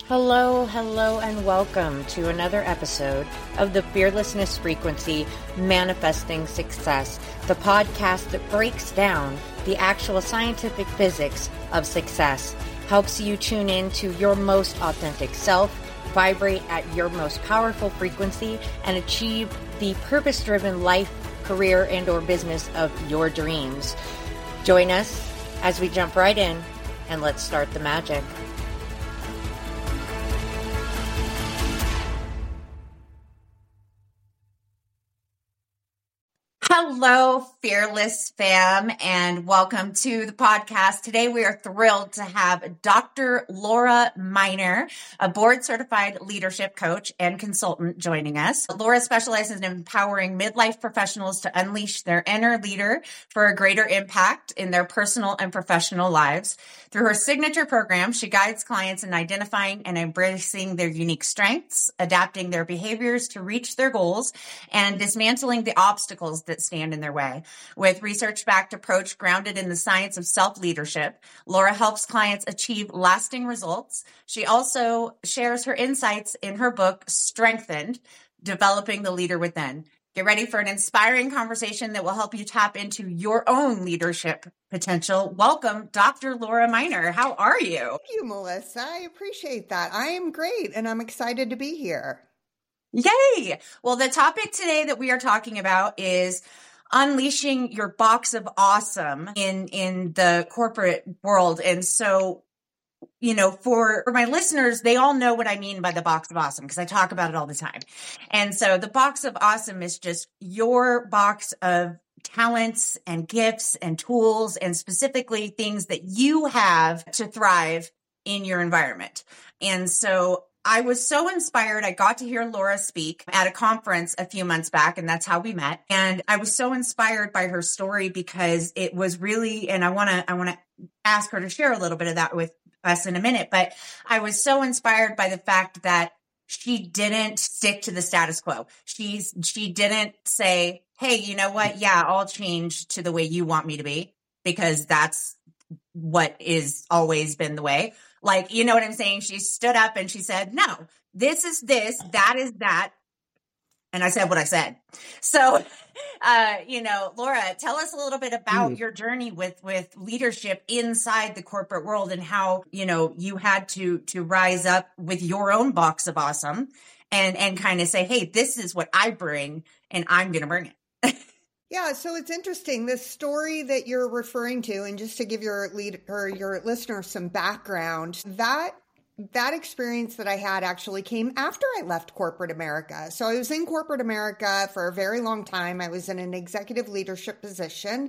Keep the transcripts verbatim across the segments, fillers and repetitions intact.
Hello, hello, and welcome to another episode of the Fearlessness Frequency Manifesting Success, the podcast that breaks down the actual scientific physics of success, helps you tune in to your most authentic self, vibrate at your most powerful frequency, and achieve the purpose-driven life, career, and or business of your dreams. Join us as we jump right in, and let's start the magic. Hello, Fearless fam, and welcome to the podcast. Today, we are thrilled to have Doctor Laura Miner, a board-certified leadership coach and consultant, joining us. Laura specializes in empowering midlife professionals to unleash their inner leader for a greater impact in their personal and professional lives. Through her signature program, she guides clients in identifying and embracing their unique strengths, adapting their behaviors to reach their goals, and dismantling the obstacles that stand in their way. With research-backed approach grounded in the science of self-leadership, Laura helps clients achieve lasting results. She also shares her insights in her book, Strengthened, Developing the Leader Within. Get ready for an inspiring conversation that will help you tap into your own leadership potential. Welcome, Doctor Laura Miner. How are you? Thank you, Melissa. I appreciate that. I am great, and I'm excited to be here. Yay! Well, the topic today that we are talking about is unleashing your box of awesome in, in the corporate world. And so, you know, for, for my listeners, they all know what I mean by the box of awesome because I talk about it all the time. And so the box of awesome is just your box of talents and gifts and tools and specifically things that you have to thrive in your environment. And so I was so inspired. I got to hear Laura speak at a conference a few months back, and that's how we met. And I was so inspired by her story because it was really, and I want to, I want to ask her to share a little bit of that with us in a minute, but I was so inspired by the fact that she didn't stick to the status quo. She's, she didn't say, hey, you know what? Yeah, I'll change to the way you want me to be because that's what is always been the way. Like, you know what I'm saying? She stood up and she said, no, this is this, that is that. And I said what I said. So, uh, you know, Laura, tell us a little bit about mm. your journey with, with leadership inside the corporate world and how, you know, you had to, to rise up with your own box of awesome and, and kind of say, hey, this is what I bring and I'm going to bring it. Yeah, so it's interesting, this story that you're referring to, and just to give your lead or your listeners some background, that that experience that I had actually came after I left corporate America. So I was in corporate America for a very long time. I was in an executive leadership position,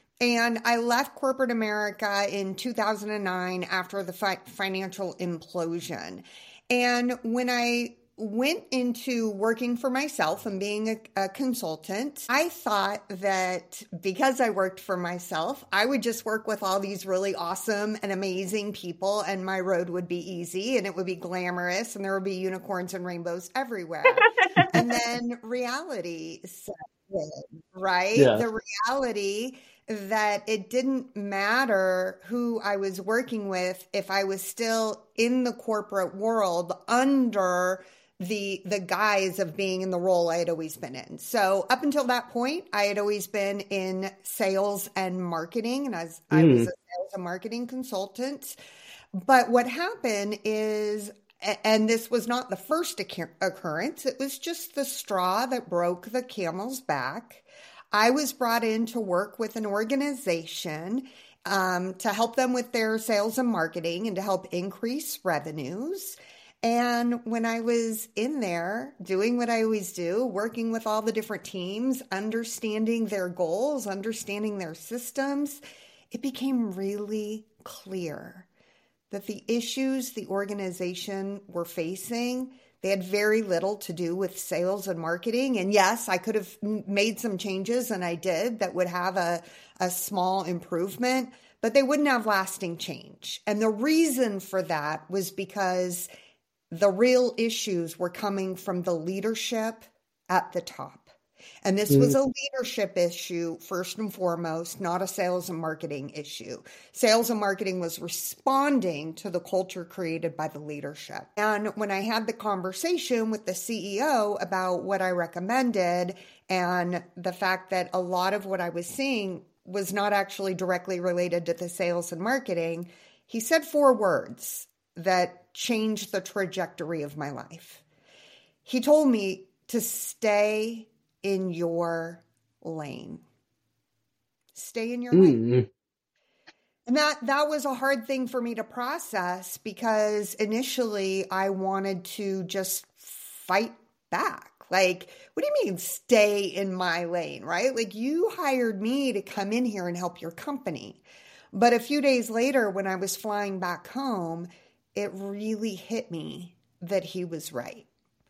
and I left corporate America in two thousand nine after the fi- financial implosion. And when I went into working for myself and being a, a consultant, I thought that because I worked for myself, I would just work with all these really awesome and amazing people and my road would be easy and it would be glamorous and there would be unicorns and rainbows everywhere. And then reality set in, right? Yeah. The reality that it didn't matter who I was working with if I was still in the corporate world under the the guise of being in the role I had always been in. So up until that point, I had always been in sales and marketing, and as mm. I was a sales and marketing consultant. But what happened is, and this was not the first occurrence, it was just the straw that broke the camel's back. I was brought in to work with an organization um, to help them with their sales and marketing and to help increase revenues. And when I was in there doing what I always do, working with all the different teams, understanding their goals, understanding their systems, it became really clear that the issues the organization were facing, they had very little to do with sales and marketing. And yes, I could have made some changes, and I did, that would have a, a small improvement, but they wouldn't have lasting change. And the reason for that was because the real issues were coming from the leadership at the top. And this was Mm, a leadership issue, first and foremost, not a sales and marketing issue. Sales and marketing was responding to the culture created by the leadership. And when I had the conversation with the C E O about what I recommended and the fact that a lot of what I was seeing was not actually directly related to the sales and marketing, he said four words that changed the trajectory of my life. He told me to stay in your lane. Stay in your lane. mm, And that that was a hard thing for me to process because initially I wanted to just fight back. Like, what do you mean stay in my lane, right? Like you hired me to come in here and help your company. But a few days later when I was flying back home, it really hit me that he was right.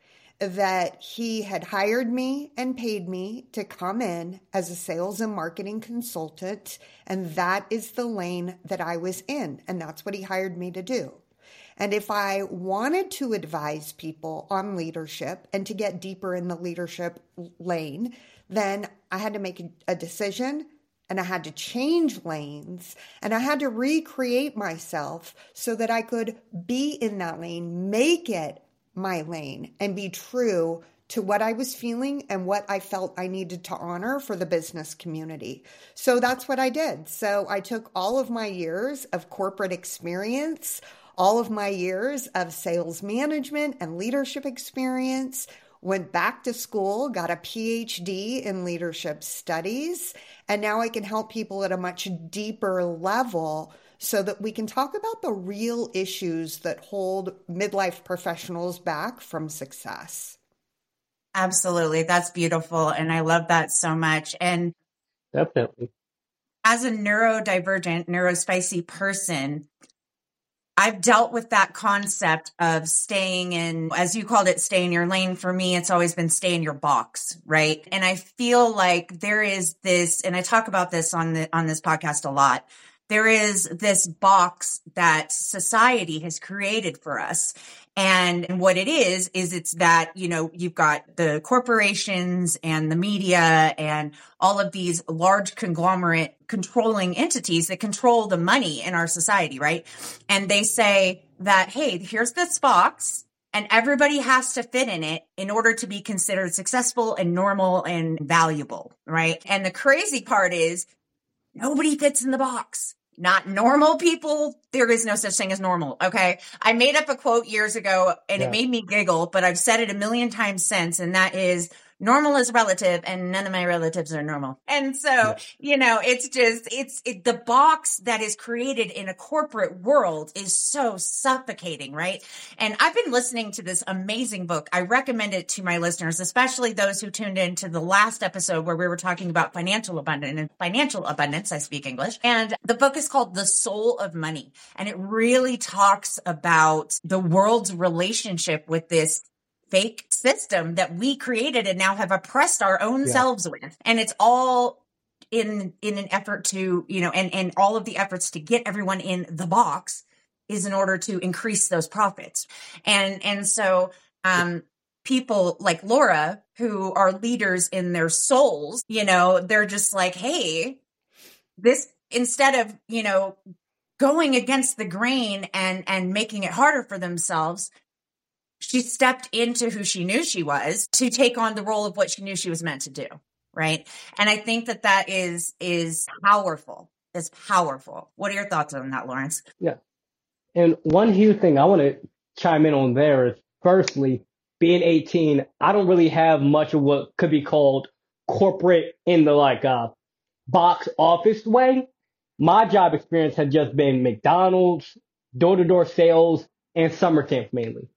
That he had hired me and paid me to come in as a sales and marketing consultant. And that is the lane that I was in. And that's what he hired me to do. And if I wanted to advise people on leadership and to get deeper in the leadership lane, then I had to make a decision and I had to change lanes and I had to recreate myself so that I could be in that lane, make it my lane and be true to what I was feeling and what I felt I needed to honor for the business community. So that's what I did. So I took all of my years of corporate experience, all of my years of sales management and leadership experience, went back to school, got a P H D in leadership studies, and now I can help people at a much deeper level so that we can talk about the real issues that hold midlife professionals back from success. Absolutely. That's beautiful. And I love that so much. And definitely. as a neurodivergent, neurospicy person, I've dealt with that concept of staying in, as you called it, stay in your lane. For me, it's always been stay in your box, right? And I feel like there is this, and I talk about this on the, on this podcast a lot. There is this box that society has created for us. And what it is, is it's that, you know, you've got the corporations and the media and all of these large conglomerate controlling entities that control the money in our society, right? And they say that, hey, here's this box and everybody has to fit in it in order to be considered successful and normal and valuable, right? And the crazy part is nobody fits in the box. Not normal people. There is no such thing as normal. Okay. I made up a quote years ago and Yeah. it made me giggle, but I've said it a million times since. And that is normal is relative and none of my relatives are normal. And so, Yeah. you know, it's just, it's it, the box that is created in a corporate world is so suffocating, right? And I've been listening to this amazing book. I recommend it to my listeners, especially those who tuned in to the last episode where we were talking about financial abundance and financial abundance. I speak English. And the book is called The Soul of Money. And it really talks about the world's relationship with this fake system that we created and now have oppressed our own Yeah. selves with. And it's all in, in an effort to, you know, and, and all of the efforts to get everyone in the box is in order to increase those profits. And, and so, um, people like Laura, who are leaders in their souls, you know, they're just like, hey, this, instead of, you know, going against the grain and, and making it harder for themselves, she stepped into who she knew she was to take on the role of what she knew she was meant to do. Right. And I think that that is, is powerful. Is powerful. What are your thoughts on that, Lawrence? Yeah. And one huge thing I want to chime in on there is, firstly, being eighteen, I don't really have much of what could be called corporate in the like uh, box office way. My job experience has just been McDonald's, door-to-door sales, and summer camp mainly.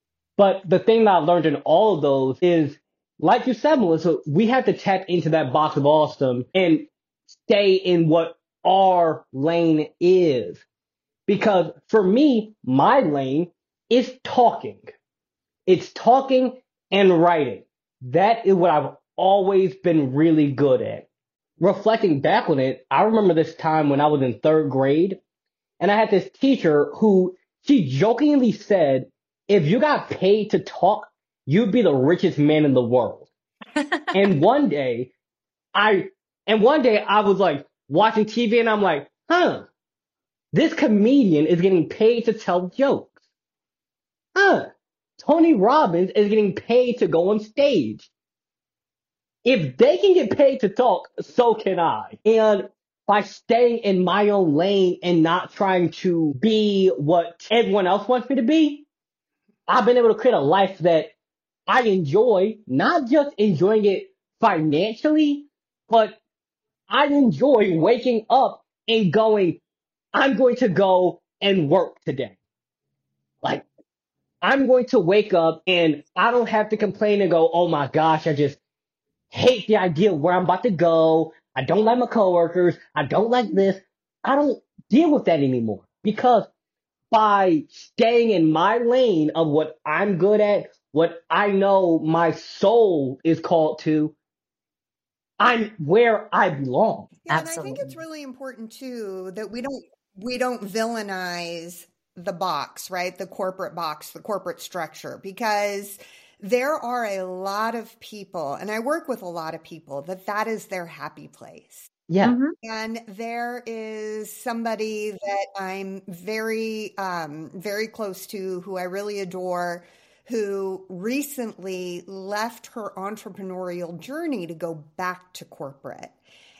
But the thing that I learned in all of those is, like you said, Melissa, we have to tap into that box of awesome and stay in what our lane is. Because for me, my lane is talking. It's talking and writing. That is what I've always been really good at. Reflecting back on it, I remember this time when I was in third grade, and I had this teacher who, she jokingly said, if you got paid to talk, you'd be the richest man in the world. And one day I, and one day I was like watching T V and I'm like, huh, this comedian is getting paid to tell jokes. Huh, Tony Robbins is getting paid to go on stage. If they can get paid to talk, so can I. And by staying in my own lane and not trying to be what everyone else wants me to be, I've been able to create a life that I enjoy, not just enjoying it financially, but I enjoy waking up and going, I'm going to go and work today. Like, I'm going to wake up and I don't have to complain and go, oh my gosh, I just hate the idea of where I'm about to go. I don't like my coworkers. I don't like this. I don't deal with that anymore because by staying in my lane of what I'm good at, what I know my soul is called to, I'm where I belong. Yeah, and I think it's really important too that we don't we don't villainize the box, right? The corporate box, the corporate structure, because there are a lot of people, and I work with a lot of people, that that is their happy place. Yeah. Mhm. And there is somebody that I'm very, um, very close to, who I really adore, who recently left her entrepreneurial journey to go back to corporate.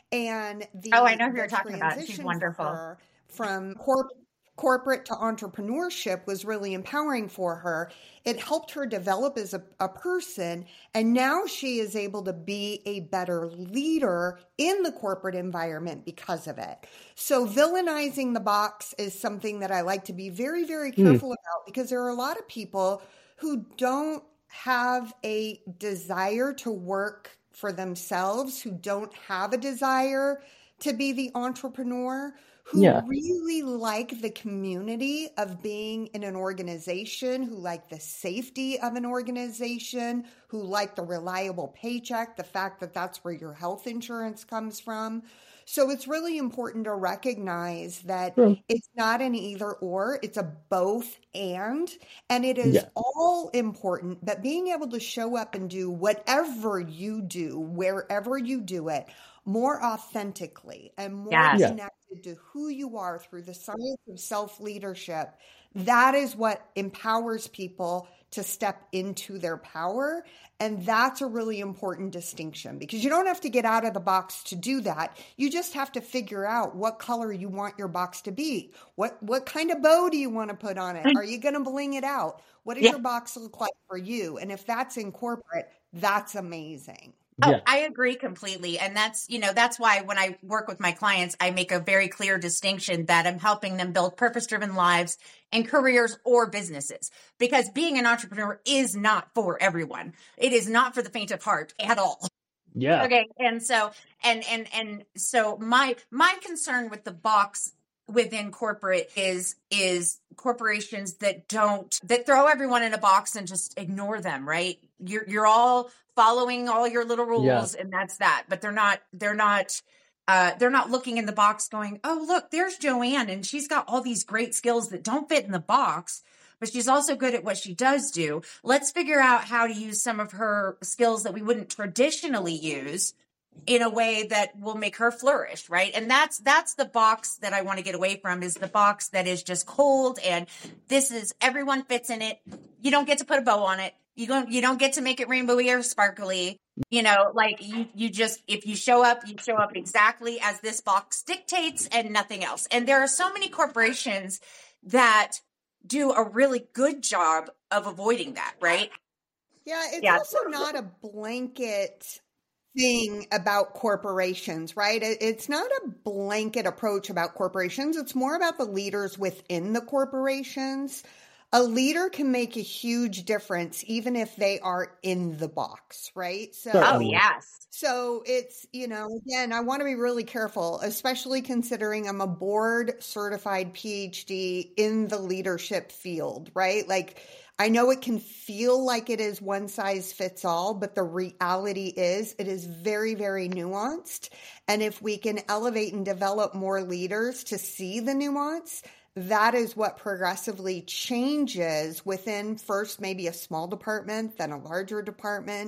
And the, Oh, I know who the you're talking about. She's transition for wonderful. her from corp- corporate to entrepreneurship was really empowering for her. It helped her develop as a, a person, and now she is able to be a better leader in the corporate environment because of it. So villainizing the box is something that I like to be very, very careful about, because there are a lot of people who don't have a desire to work for themselves, who don't have a desire to be the entrepreneur, who Yeah. really like the community of being in an organization, who like the safety of an organization, who like the reliable paycheck, the fact that that's where your health insurance comes from. So it's really important to recognize that True. it's not an either or, it's a both and, and it is Yeah. all important, but being able to show up and do whatever you do, wherever you do it, more authentically and more Yes. Yeah. connected to who you are through the science of self-leadership, that is what empowers people to step into their power. And that's a really important distinction, because you don't have to get out of the box to do that. You just have to figure out what color you want your box to be. What what kind of bow do you want to put on it? Are you going to bling it out? What does Yeah. your box look like for you? And if that's in corporate, that's amazing. Oh, Yeah. I agree completely. And that's, you know, that's why when I work with my clients, I make a very clear distinction that I'm helping them build purpose-driven lives and careers or businesses. Because being an entrepreneur is not for everyone. It is not for the faint of heart at all. Yeah. Okay. And so, and, and, and so my, my concern with the box within corporate is, is corporations that don't, that throw everyone in a box and just ignore them, right? You're, you're all following all your little rules and that's that, but they're not, they're not, uh, they're not looking in the box going, oh, look, there's Joanne and she's got all these great skills that don't fit in the box, but she's also good at what she does do. Let's figure out how to use some of her skills that we wouldn't traditionally use in a way that will make her flourish, right? And that's that's the box that I want to get away from, is the box that is just cold and this is, everyone fits in it. You don't get to put a bow on it. You don't you don't get to make it rainbowy or sparkly. You know, like you you just, if you show up, you show up exactly as this box dictates and nothing else. And there are so many corporations that do a really good job of avoiding that, right? Yeah, it's Yeah. also not a blanket thing about corporations, right? It- It's not a blanket approach about corporations. It's more about the leaders within the corporations. A leader can make a huge difference even if they are in the box, right? So, Oh, Certainly. yes. so it's, you know, again, I want to be really careful, especially considering I'm a board certified P H D in the leadership field, right? Like, I know it can feel like it is one size fits all, but the reality is it is very, very nuanced. And if we can elevate and develop more leaders to see the nuance, that is what progressively changes within first maybe a small department, then a larger department.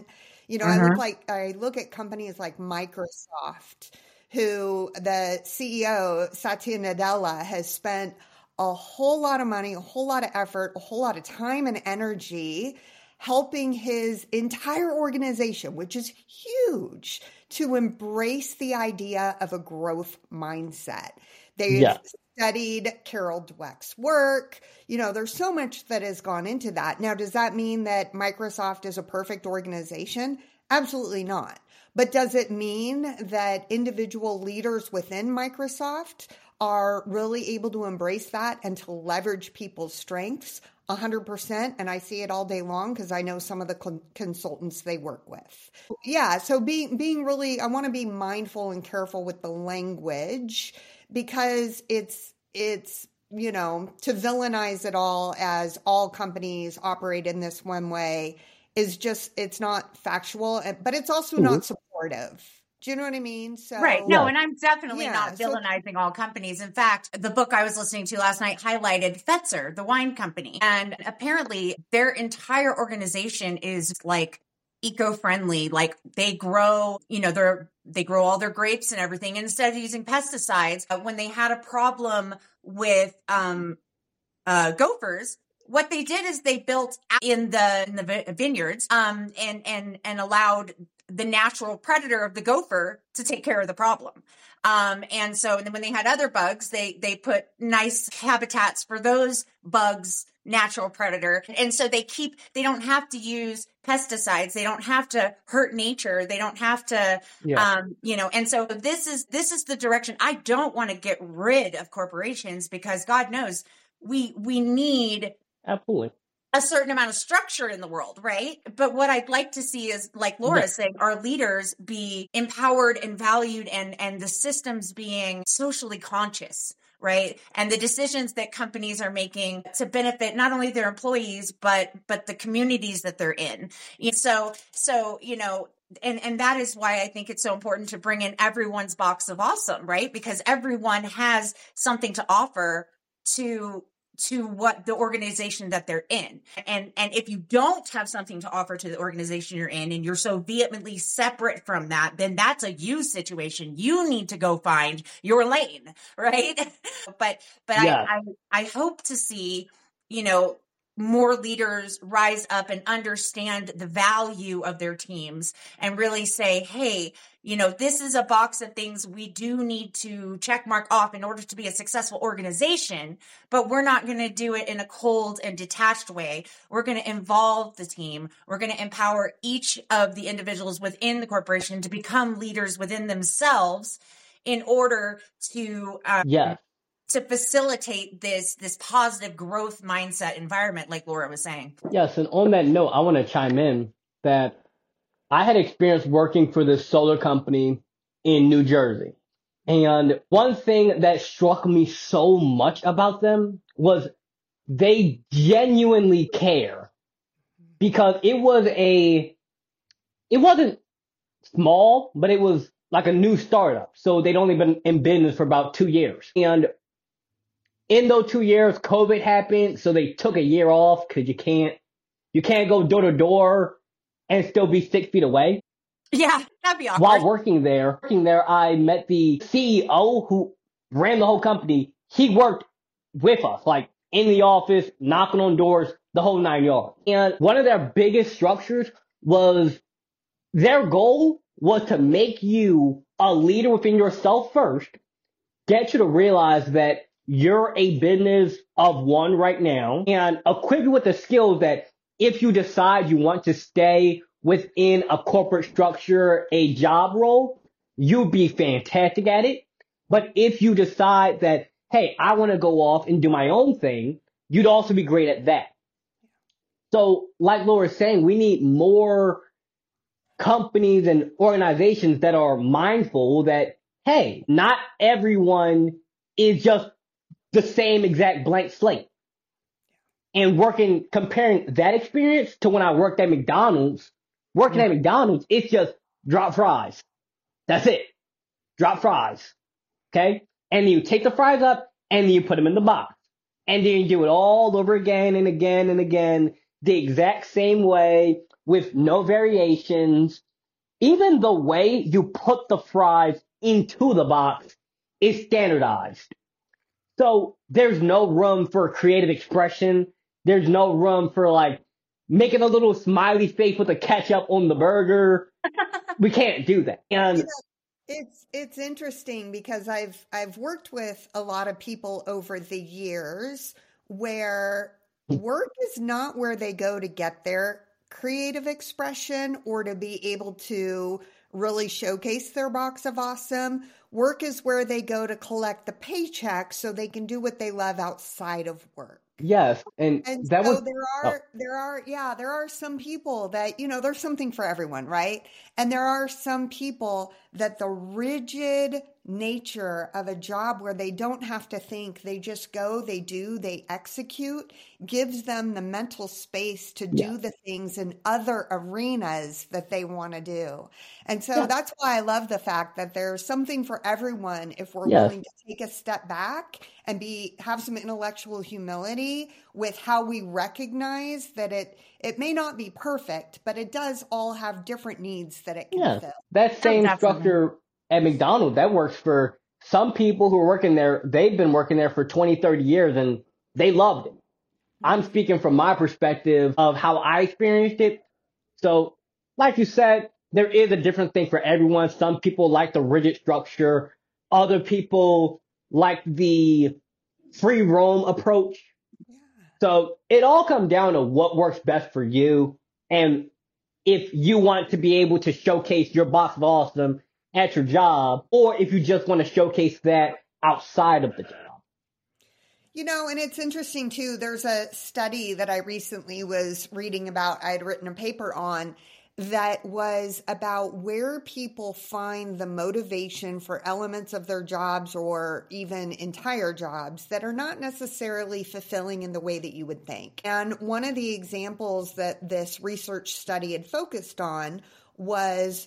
You know, I look like I look at companies like Microsoft, who the C E O, Satya Nadella, has spent a whole lot of money, a whole lot of effort, a whole lot of time and energy helping his entire organization, which is huge, to embrace the idea of a growth mindset. They've Yeah. studied Carol Dweck's work. You know, there's so much that has gone into that. Now, does that mean that Microsoft is a perfect organization? Absolutely not. But does it mean that individual leaders within Microsoft are really able to embrace that and to leverage people's strengths? one hundred percent. And I see it all day long because I know some of the con- consultants they work with. Yeah. So being, being really, I want to be mindful and careful with the language because it's, it's, you know, to villainize it all as all companies operate in this one way is just, it's not factual, but it's also Mhm. not supportive. Do you know what I mean? So Right. No, Yeah. and I'm definitely Yeah, not so- villainizing all companies. In fact, the book I was listening to last night highlighted Fetzer, the wine company. And apparently their entire organization is like eco-friendly. Like they grow, you know, they're, they grow all their grapes and everything. And instead of using pesticides, uh, when they had a problem with, um, uh, gophers, what they did is they built in the, in the vi- vineyards, um, and, and, and allowed the natural predator of the gopher to take care of the problem. Um, and so and then when they had other bugs, they, they put nice habitats for those bugs, natural predator. And so they keep, they don't have to use pesticides. They don't have to hurt nature. They don't have to, Yeah. um, you know, and so this is, this is the direction. I don't want to get rid of corporations because God knows we, we need Absolutely. a certain amount of structure in the world, right? But what I'd like to see is, like Laura Yeah. saying, our leaders be empowered and valued and, and the systems being socially conscious, right? And the decisions that companies are making to benefit not only their employees, but, but the communities that they're in. And so, so, you know, and, and that is why I think it's so important to bring in everyone's box of awesome, right? Because everyone has something to offer to to what the organization that they're in. And, and if you don't have something to offer to the organization you're in and you're so vehemently separate from that, then that's a you situation. You need to go find your lane, right? but, but Yeah. I, I, I hope to see, you know, more leaders rise up and understand the value of their teams and really say, hey, you know, this is a box of things we do need to check mark off in order to be a successful organization, but we're not going to do it in a cold and detached way. We're going to involve the team. We're going to empower each of the individuals within the corporation to become leaders within themselves in order to, um, Yeah. to facilitate this, this positive growth mindset environment, like Laura was saying. Yes. And on that note, I want to chime in that I had experience working for this solar company in New Jersey. And one thing that struck me so much about them was they genuinely care because it was a, it wasn't small, but it was like a new startup. So they'd only been in business for about two years. And in those two years, COVID happened. So they took a year off because you can't, you can't go door to door and still be six feet away. Yeah, that'd be awkward. While working there, working there, I met the C E O who ran the whole company. He worked with us, like in the office, knocking on doors, the whole nine yards. And one of their biggest structures was their goal was to make you a leader within yourself first, get you to realize that you're a business of one right now, and equip you with the skills that if you decide you want to stay within a corporate structure, a job role, you'll be fantastic at it. But if you decide that, hey, I want to go off and do my own thing, you'd also be great at that. So like Laura's saying, we need more companies and organizations that are mindful that, hey, not everyone is just the same exact blank slate. And working, comparing that experience to when I worked at McDonald's, working at McDonald's, it's just drop fries. That's it. Drop fries. Okay? And then you take the fries up and then you put them in the box. And then you do it all over again and again and again, the exact same way with no variations. Even the way you put the fries into the box is standardized. So there's no room for creative expression. There's no room for like making a little smiley face with the ketchup on the burger. We can't do that. And You know, it's it's interesting because I've I've worked with a lot of people over the years where work is not where they go to get their creative expression or to be able to really showcase their box of awesome. Work is where they go to collect the paycheck so they can do what they love outside of work. yes, and And that so was there oh, are, there are, yeah, there are some people that, you know, there's something for everyone, right? And there are some people that the rigid nature of a job where they don't have to think, they just go, they do, they execute, gives them the mental space to yeah, do the things in other arenas that they want to do. And so yeah, that's why I love the fact that there's something for everyone if we're yes, willing to take a step back and be have some intellectual humility with how we recognize that it it may not be perfect, but it does all have different needs that it can yeah. fill. That Oh, same definitely. structure at McDonald's, that works for some people who are working there. They've been working there for twenty, thirty years and they loved it. I'm Mhm. speaking from my perspective of how I experienced it. So, like you said, there is a different thing for everyone. Some people like the rigid structure. Other people like the free roam approach. Yeah. So it all comes down to what works best for you. And if you want to be able to showcase your box of awesome at your job, or if you just want to showcase that outside of the job. You know, and it's interesting too. There's a study that I recently was reading about, I had written a paper on that was about where people find the motivation for elements of their jobs or even entire jobs that are not necessarily fulfilling in the way that you would think. And one of the examples that this research study had focused on was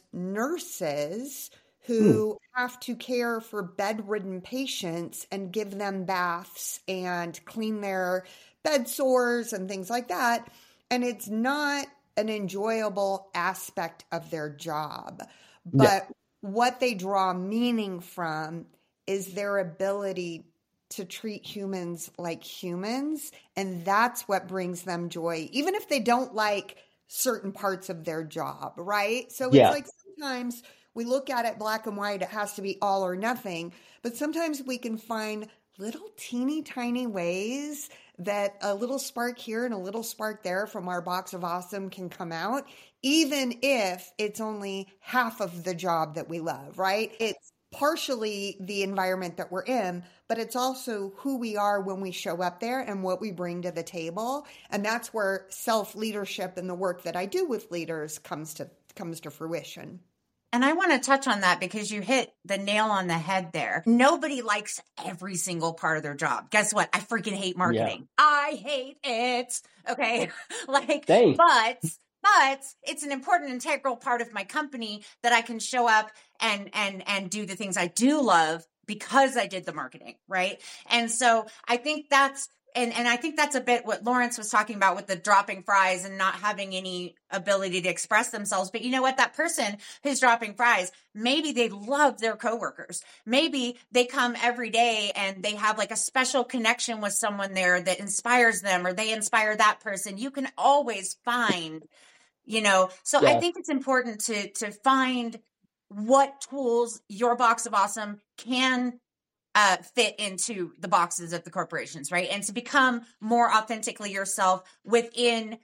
nurses Hmm. who have to care for bedridden patients and give them baths and clean their bed sores and things like that. And it's not an enjoyable aspect of their job. Yeah. But what they draw meaning from is their ability to treat humans like humans. And that's what brings them joy, even if they don't like certain parts of their job, right? So it's Yeah. like sometimes we look at it black and white, it has to be all or nothing. But sometimes we can find little teeny tiny ways that a little spark here and a little spark there from our box of awesome can come out, even if it's only half of the job that we love, right? It's partially the environment that we're in, but it's also who we are when we show up there and what we bring to the table. And that's where self-leadership and the work that I do with leaders comes to comes to fruition. And I want to touch on that because you hit the nail on the head there. Nobody likes every single part of their job. Guess what? I freaking hate Yeah. marketing. I hate it. Okay. Like, Thanks. but, but it's an important integral part of my company that I can show up and, and, and do the things I do love because I did the marketing. Right. And so I think that's, And and I think that's a bit what Lawrence was talking about with the dropping fries and not having any ability to express themselves. But you know what? That person who's dropping fries, maybe they love their coworkers. Maybe they come every day and they have like a special connection with someone there that inspires them, or they inspire that person. You can always find, you know, so I Yeah. think it's important to to find what tools your box of awesome can Uh, fit into the boxes of the corporations, right? And to become more authentically yourself within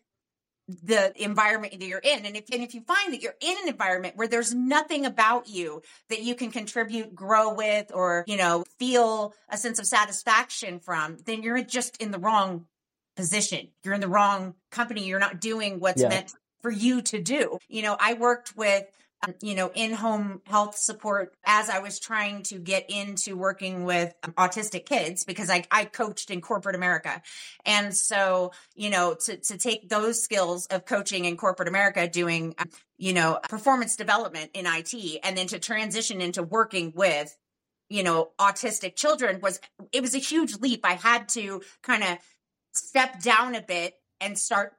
the environment that you're in. And if, and if you find that you're in an environment where there's nothing about you that you can contribute, grow with, or, you know, feel a sense of satisfaction from, then you're just in the wrong position. You're in the wrong company. You're not doing what's Yeah. meant for you to do. You know, I worked with Um, you know, in-home health support as I was trying to get into working with um, autistic kids, because I, I coached in corporate America. And so, you know, to, to take those skills of coaching in corporate America, doing, um, you know, performance development in I T, and then to transition into working with, you know, autistic children was, it was a huge leap. I had to kind of step down a bit and start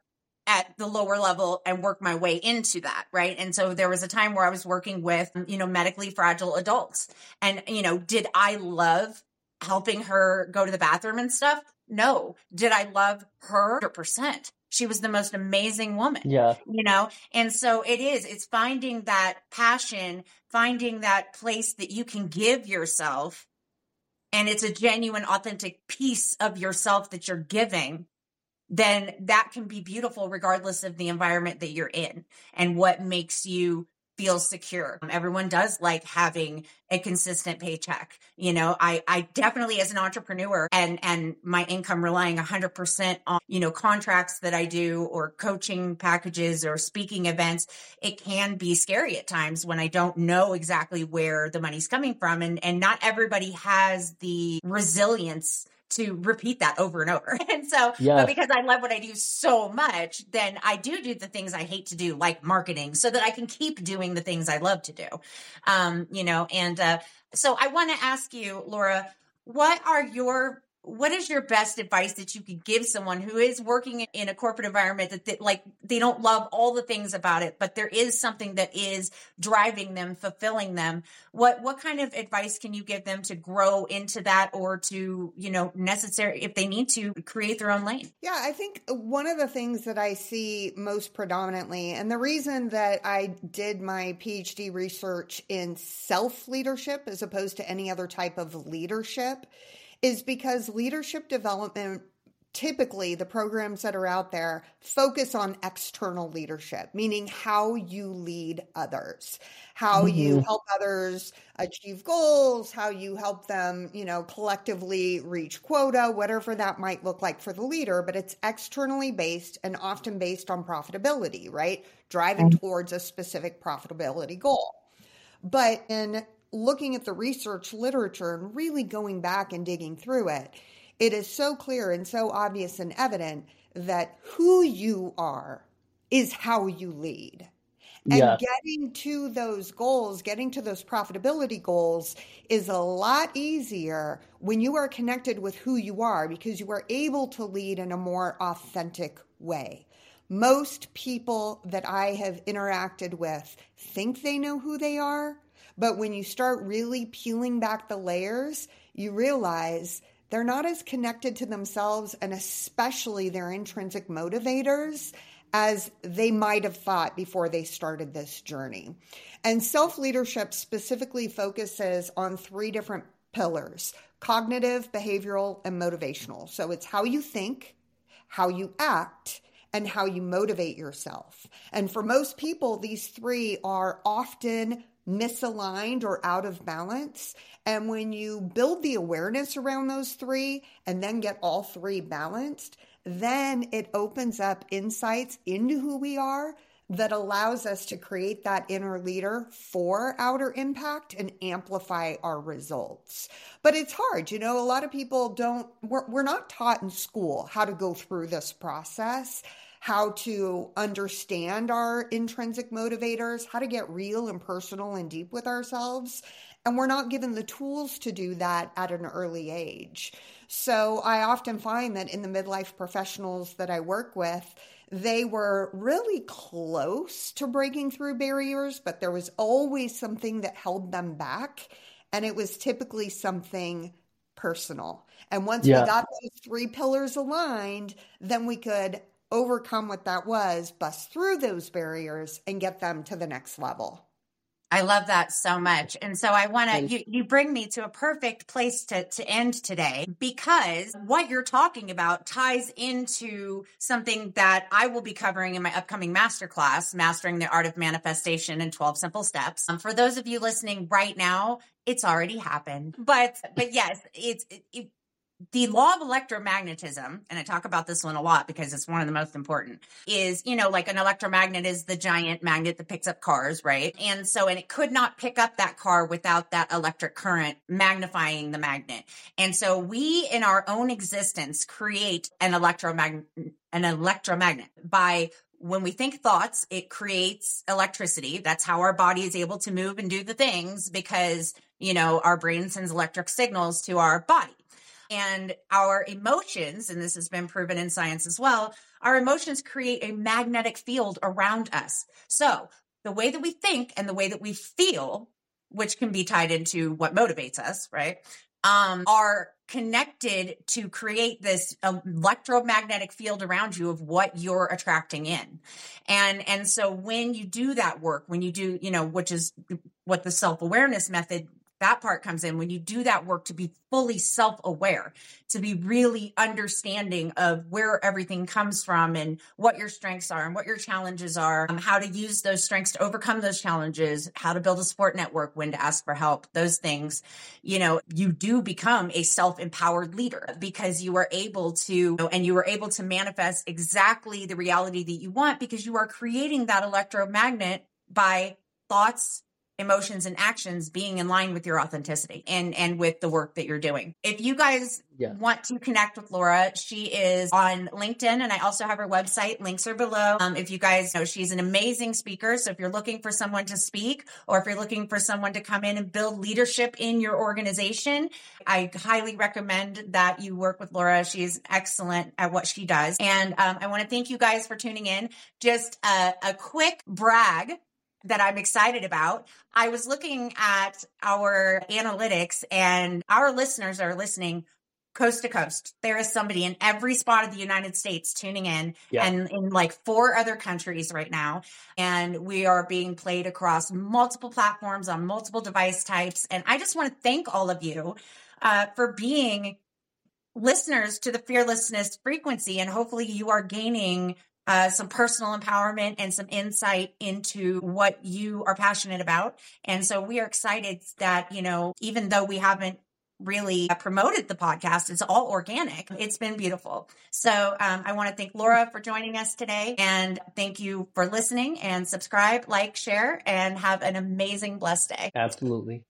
at the lower level and work my way into that. Right. And so there was a time where I was working with, you know, medically fragile adults. And, you know, did I love helping her go to the bathroom and stuff? No. Did I love her? one hundred percent. She was the most amazing woman. Yeah. You know, and so it is, it's finding that passion, finding that place that you can give yourself. And it's a genuine, authentic piece of yourself that you're giving. Then that can be beautiful regardless of the environment that you're in and what makes you feel secure. Everyone does like having a consistent paycheck. You know, I, I definitely, as an entrepreneur and, and my income relying one hundred percent on, you know, contracts that I do or coaching packages or speaking events, it can be scary at times when I don't know exactly where the money's coming from. And, and not everybody has the resilience to repeat that over and over. And so, yes. But because I love what I do so much, then I do do the things I hate to do, like marketing, so that I can keep doing the things I love to do. Um, you know, and uh, so I want to ask you, Laura, what are your what is your best advice that you could give someone who is working in a corporate environment that they, like they don't love all the things about it, but there is something that is driving them, fulfilling them? What what kind of advice can you give them to grow into that, or to, you know, necessary if they need to create their own lane? Yeah, I think one of the things that I see most predominantly, and the reason that I did my PhD research in self-leadership as opposed to any other type of leadership, is because leadership development, typically the programs that are out there focus on external leadership, meaning how you lead others, how mm-hmm. you help others achieve goals, how you help them, you know, collectively reach quota, whatever that might look like for the leader, but it's externally based and often based on profitability, right? Driving mm-hmm. towards a specific profitability goal. But in looking at the research literature and really going back and digging through it, it is so clear and so obvious and evident that who you are is how you lead. And yeah. getting to those goals, getting to those profitability goals is a lot easier when you are connected with who you are, because you are able to lead in a more authentic way. Most people that I have interacted with think they know who they are, but when you start really peeling back the layers, you realize they're not as connected to themselves and especially their intrinsic motivators as they might have thought before they started this journey. And self-leadership specifically focuses on three different pillars: cognitive, behavioral, and motivational. So it's how you think, how you act, and how you motivate yourself. And for most people, these three are often misaligned or out of balance. And when you build the awareness around those three and then get all three balanced, then it opens up insights into who we are that allows us to create that inner leader for outer impact and amplify our results. But it's hard. You know, a lot of people don't, we're, we're not taught in school how to go through this process, how to understand our intrinsic motivators, how to get real and personal and deep with ourselves. And we're not given the tools to do that at an early age. So I often find that in the midlife professionals that I work with, they were really close to breaking through barriers, but there was always something that held them back. And it was typically something personal. And once yeah. we got those three pillars aligned, then we could overcome what that was, bust through those barriers, and get them to the next level. I love that so much. And so I want to, you, you bring me to a perfect place to, to end today, because what you're talking about ties into something that I will be covering in my upcoming masterclass, Mastering the Art of Manifestation in twelve Simple Steps. Um, for those of you listening right now, it's already happened. But, but yes, it's, it, it, the law of electromagnetism, and I talk about this one a lot because it's one of the most important, is, you know, like an electromagnet is the giant magnet that picks up cars, right? And so, and it could not pick up that car without that electric current magnifying the magnet. And so we, in our own existence, create an electromagnet, an electromagnet by when we think thoughts, it creates electricity. That's how our body is able to move and do the things, because, you know, our brain sends electric signals to our body. And our emotions, and this has been proven in science as well, our emotions create a magnetic field around us. So the way that we think and the way that we feel, which can be tied into what motivates us, right, um, are connected to create this electromagnetic field around you of what you're attracting in. And, and so when you do that work, when you do, you know, which is what the self-awareness method, that part comes in, when you do that work to be fully self-aware, to be really understanding of where everything comes from and what your strengths are and what your challenges are, um, how to use those strengths to overcome those challenges, how to build a support network, when to ask for help, those things, you know, you do become a self-empowered leader because you are able to, you know, and you are able to manifest exactly the reality that you want because you are creating that electromagnet by thoughts, emotions, and actions being in line with your authenticity and, and with the work that you're doing. If you guys yeah. want to connect with Laura, she is on LinkedIn, and I also have her website. Links are below. Um, if you guys know, she's an amazing speaker. So if you're looking for someone to speak, or if you're looking for someone to come in and build leadership in your organization, I highly recommend that you work with Laura. She's excellent at what she does. And um, I want to thank you guys for tuning in. Just a, a quick brag that I'm excited about. I was looking at our analytics, and our listeners are listening coast to coast. There is somebody in every spot of the United States tuning in, yeah. and in like four other countries right now. And we are being played across multiple platforms on multiple device types. And I just want to thank all of you uh, for being listeners to the Fearlessness Frequency. And hopefully you are gaining Uh, some personal empowerment and some insight into what you are passionate about. And so we are excited that, you know, even though we haven't really promoted the podcast, it's all organic. It's been beautiful. So um, I want to thank Laura for joining us today, and thank you for listening, and subscribe, like, share, and have an amazing, blessed day. Absolutely.